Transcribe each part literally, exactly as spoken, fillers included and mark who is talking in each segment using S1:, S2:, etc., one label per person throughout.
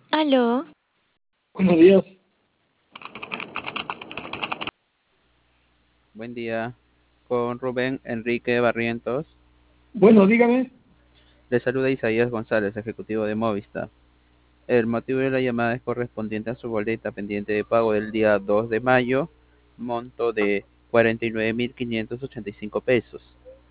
S1: Aló.
S2: Buenos días.
S3: Buen día, con Rubén Enrique Barrientos.
S2: Bueno, dígame.
S3: Le saluda Isaías González, ejecutivo de Movistar. El motivo de la llamada es correspondiente a su boleta pendiente de pago del día dos de mayo, monto de cuarenta y nueve mil quinientos ochenta y cinco pesos.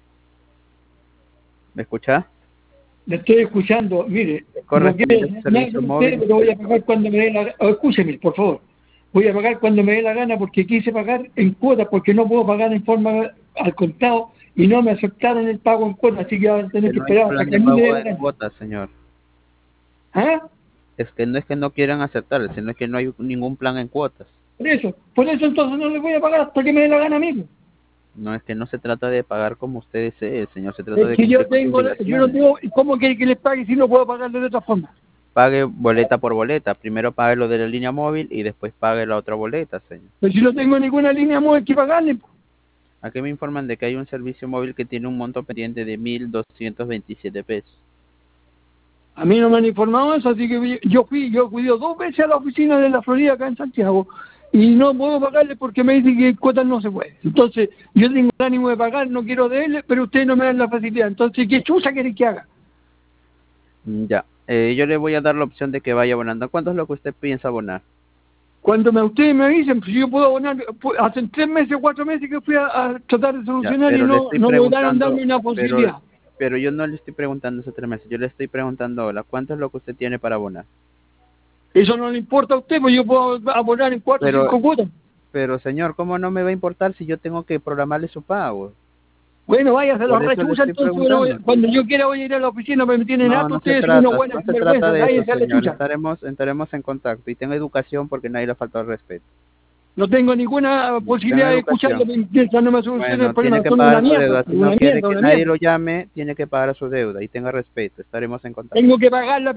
S3: ¿Me escucha?
S2: Le estoy escuchando. Mire,
S3: Es
S2: no quiero
S3: correspondiente a su
S2: nada
S3: servicio
S2: con usted,
S3: móvil.
S2: pero voy a pagar cuando me dé la gana. Escúcheme, por favor. Voy a pagar cuando me dé la gana porque quise pagar en cuotas, porque no puedo pagar en forma al contado y no me aceptaron el pago en cuotas, así que voy a tener
S3: Que
S2: que
S3: no hay
S2: esperar hasta
S3: plan
S2: que a
S3: de
S2: mí me dé
S3: pago
S2: la
S3: en
S2: gana.
S3: cuotas, señor.
S2: ¿Ah?
S3: Es que no es que no quieran aceptarle, sino es que no hay ningún plan en cuotas.
S2: Por eso, por eso entonces no le voy a pagar hasta que me dé la gana mismo.
S3: No es que no se trata de pagar como usted desee, señor, se trata
S2: Es
S3: de
S2: que yo
S3: cumplir con sus
S2: tengo, yo no
S3: obligaciones.
S2: tengo, ¿cómo quiere que les pague si no puedo pagarle de otra forma?
S3: Pague boleta por boleta. Primero pague lo de la línea móvil y después pague la otra boleta, señor.
S2: Pero si no tengo ninguna línea móvil que pagarle.
S3: Aquí me informan de que hay un servicio móvil que tiene un monto pendiente de mil doscientos veintisiete pesos.
S2: A mí no me han informado eso, así que yo fui, yo fui dos veces a la oficina de la Florida acá en Santiago y no puedo pagarle porque me dicen que cuotas no se puede. Entonces, yo tengo el ánimo de pagar, no quiero de él, pero ustedes no me dan la facilidad. Entonces, ¿qué chuza quieren que haga?
S3: Mm, Ya, eh, yo le voy a dar la opción de que vaya abonando. ¿Cuánto es lo que usted piensa abonar?
S2: Cuando me, ustedes me dicen, pues yo puedo abonar, pues, hace tres meses, cuatro meses que fui a, a tratar de
S3: Ya,
S2: solucionar y
S3: pero le
S2: no,
S3: estoy
S2: no lograron
S3: preguntando,
S2: darme una
S3: pero,
S2: posibilidad.
S3: pero yo no le estoy preguntando hace tres meses, yo le estoy preguntando ahora, ¿cuánto es lo que usted tiene para abonar?
S2: Eso no le importa a usted, pues yo puedo abonar en cuatro o
S3: Pero,
S2: cinco cuotas.
S3: pero señor, ¿cómo no me va a importar si yo tengo que programarle su pago?
S2: Bueno, váyase a la
S3: Por eso le
S2: rechuza,
S3: estoy
S2: entonces bueno,
S3: preguntando.
S2: cuando yo quiera voy a ir a la oficina, me tienen
S3: No,
S2: harto,
S3: no se
S2: ustedes son unos
S3: trata,
S2: buenas
S3: no se trata
S2: sinvergüenzas,
S3: de eso,
S2: váyase a la
S3: señor.
S2: chucha.
S3: Estaremos, estaremos en contacto y tenga educación porque nadie le ha faltado el respeto.
S2: No tengo ninguna
S3: Ya, tenga
S2: posibilidad de escucharlo
S3: educación.
S2: mientras no me solucione el
S3: Bueno, tiene
S2: problema,
S3: que
S2: son una
S3: pagar su
S2: mierda,
S3: deuda. Si no
S2: una
S3: quiere
S2: mierda,
S3: que
S2: una
S3: nadie
S2: mierda.
S3: lo llame, tiene que pagar su deuda y tenga respeto. Estaremos en contacto.
S2: Tengo que pagar la